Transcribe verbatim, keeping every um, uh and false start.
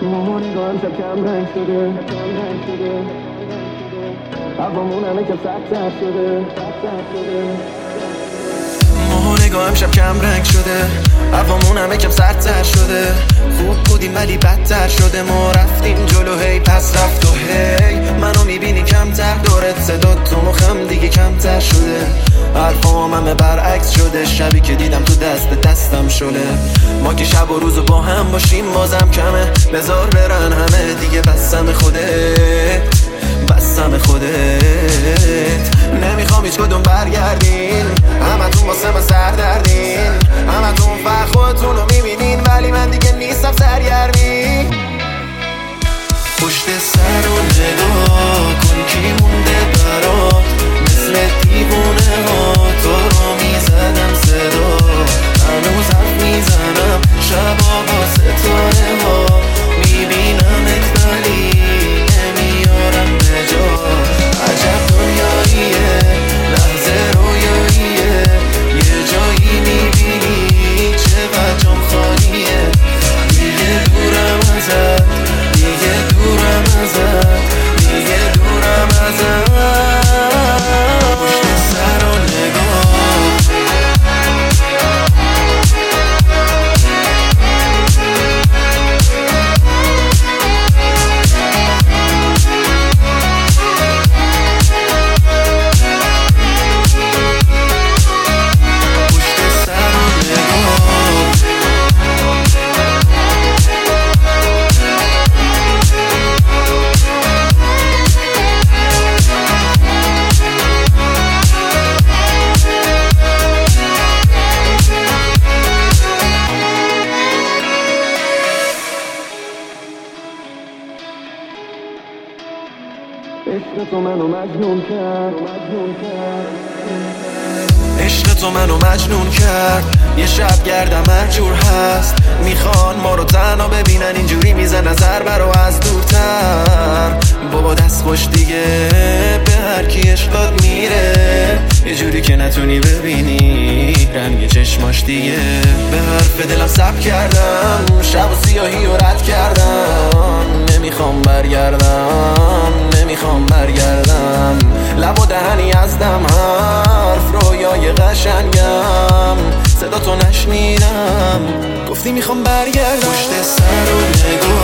نگاه امشب کم رنگ شده هوامون همه که سخت‌تر شده ماه نگاه امشب کم رنگ شده هوامون همه کم سردتر شده خوب بودیم ولی بدتر شده ما رفتیم جلو هی پس رفت و هی منو میبینی کمتر دورت صدا تو مخم دیگه کمتر شده حرفام همه برعکس شده شبی که دیدم تو دست دستم شده ما که شب و روزو با هم باشیم بازم کمه بذار برن همه دیگه بسم خودت بسم خودت نمیخوام هیچ کدوم برگردین همتون واسه من سردردین همتون فقط خودتون رو میبینین ولی من دیگه نیستم سرگرمی پشت سر و نگاه کن کی مونده برات مثل دیوونه ها تو رو میزدم صدا هنوز حرف میزنم شبا با ستاره ها میبینمت ولی نمیارم به جا عجب دنیاییه لحظه رویاییه یه جایی میبینی چقدر جام خالیه دیگه دورم ازت دیگه دورم ازت دیگه دورم ازت پشت سر و نگاه عشق تو منو مجنون کرد عشق تو منو مجنون کرد یه شب گردم هر جور هست میخوان ما رو تنها ببینن اینجوری میزن نظر برا از دورتر بابا دست خوش دیگه به هر کی عشقات میره یه جوری که نتونی ببینی رنگ چشماش دیگه به حرف دلم صبر کردم شب و سیاهی رو رد کردم نمیخوام برگردم نمیخوام برگردم لب و دهنی از دم حرف رویای قشنگم صدا تو نشنیدم گفتی میخوام برگردم پشت سر و نگاه